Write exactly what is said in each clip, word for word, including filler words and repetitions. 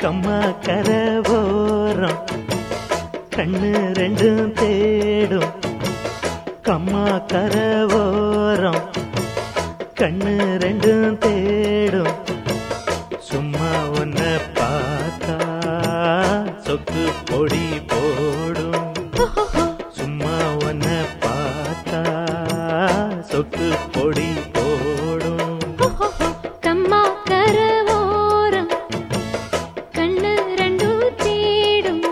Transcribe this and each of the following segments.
கம்மா கரவோரம் கண்ணு ரெண்டும் தேடும் கம்மா கரவோரம் கண்ணு ரெண்டும் தேடும் சும்மா ஒன்ன பார்த்தா சொக்கு பொடி போடும் சும்மா ஒன்ன பார்த்தா சொக்கு பொடி போடும் கம்மா கரவோரம் கண்ணு ரெண்டும் தேடும்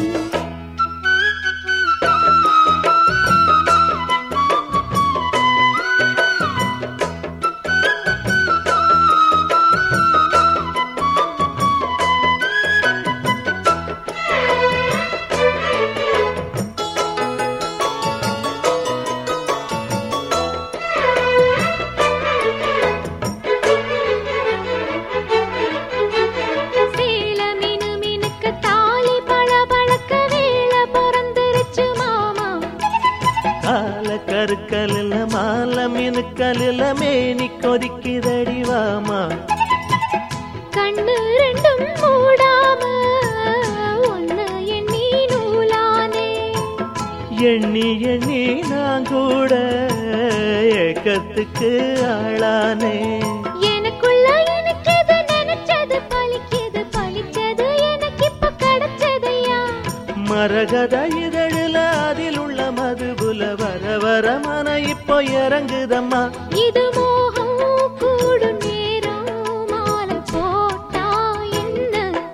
கருக்கலில் மால மினுக்கலில் மேனி கொதிக்குதடி வாமா கண்ணு ரெண்டும் மூடாம ஒன்னு எண்ணி நூலானே எண்ணி எண்ணி நான் கூட ஏக்கத்துக்கு ஆளானே எனக்குள்ள எனக்கு எது நினைச்சது பலிக்குது பலிச்சது எனக்கு இப்ப கிடைச்சதையா மரகத இதழில அதில் உள்ள மதுபுல வர வர மன இப்போ இறங்குதம்மா இது மோகம் கூடும் நேரம் மாலை போட்டா என்ன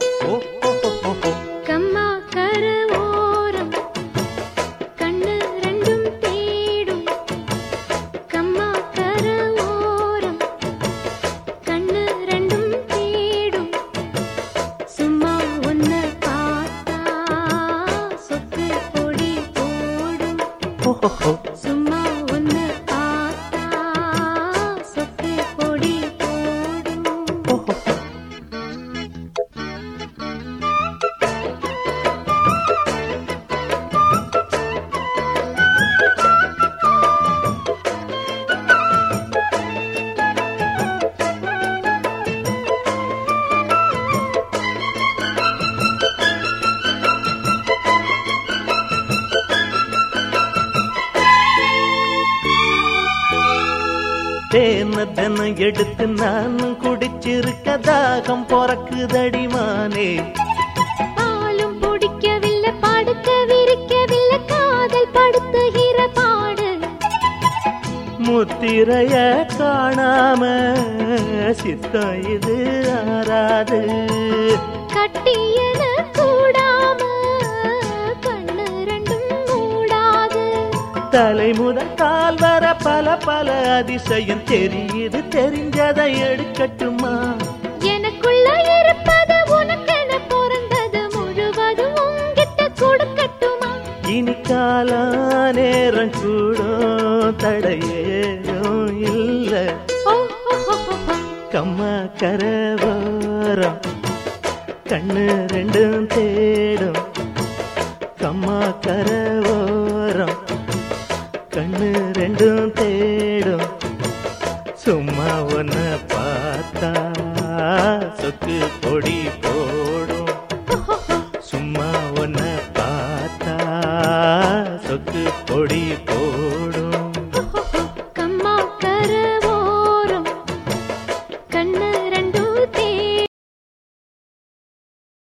கம்மா கரவோரம் கண்ணு ரெண்டும் தேடும் கம்மா கரவோரம் கண்ணு ரெண்டும் தேடும் சும்மா ஒன்ன பார்த்தா சொக்கு பொடி போடும் சும்மா ஒன்னு பார்த்தா சொக்கு பொடி போடும் தேன தென எடுத்து நான் குடிச்சிருக்க தாகம் பொறக்குதடிமானே பாலும் பிடிக்கவில்லை படுக்க விரிக்கவில்லை காதல் படுத்துகிற பாடு முத்திரைய காணாம சித்தம் இது ஆறாது கட்டியன கூடாம கண்ணு ரெண்டும் மூடாது தலை முதல் கால் வர பல பல அதிசயம் தெரியுது தெரிஞ்சதை எடுக்கட்டுமா எனக்குள்ள இருப்பது உனக்கென பிறந்தது முழுவதும் உங்கிட்ட கொடுக்கட்டுமா இனி காலா நேரம் கூடும் தடையேதும் இல்ல கம்மா கரவோரம் கண்ணு ரெண்டும் தேடும் கம்மா கரவோரம் கண்ணு ரெண்டும் தேடும் சும்மா ஒன்ன பார்த்தா சொக்கு பொடி போடும் சும்மா ஒன்ன பார்த்தா சொக்கு பொடி போடும்